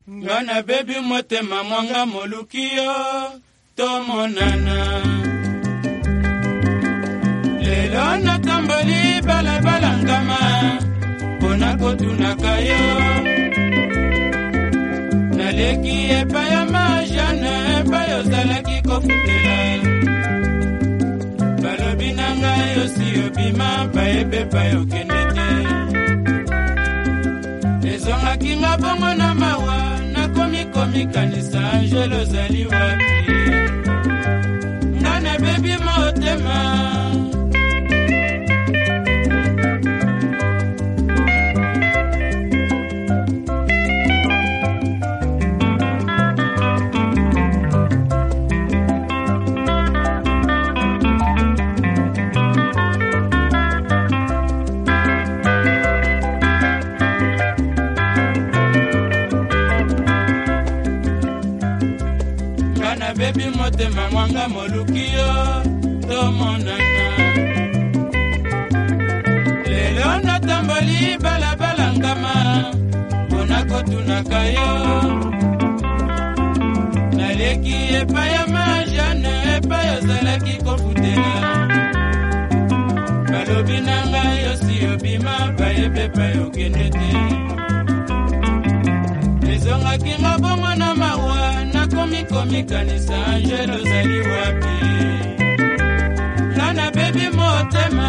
Ngana baby motema mwanga molukio tomonana. Lelo natamboli balabala ngama pona kotunaka yo. Naleki epa ya majane epa yozalaki kofutela. Balobi nanga yosi obima baebe payo kenete. Ezongaki nga bongo na mawa nakomi kanisa angelo zali wapi. Ngana baby motema. Baby motema mwanga molukio tomonana. Lelo natamboli balabala ngama pona kotunaka yo. Naleki epa ya majane epa yozalaki kofutela. Balobi nanga yosi obima baebe payo kenete. Ezongaki nga bongo na mawa nakomi kanisa angelo zali wapi. Ngana baby motema.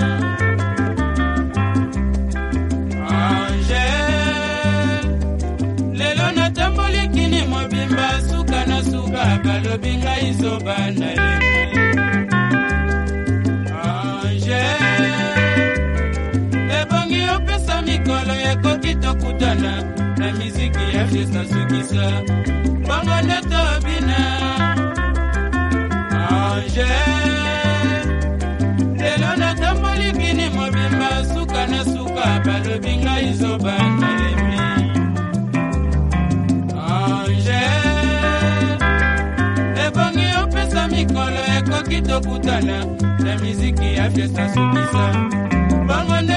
Angel lelo natamboli kini mobimba suka na suka balobi nga izoba na lemi. Angel ebongi opesa mikolo ekoki tokutana na miziki ya fiesta sukisa bongo neto bina. Angel lelo natamboli kini mobimba suka na suka balobi nga izoba na lemi. Angel ebongi opesa mikolo ekoki tokutana na miziki ya fiesta sukisa bongo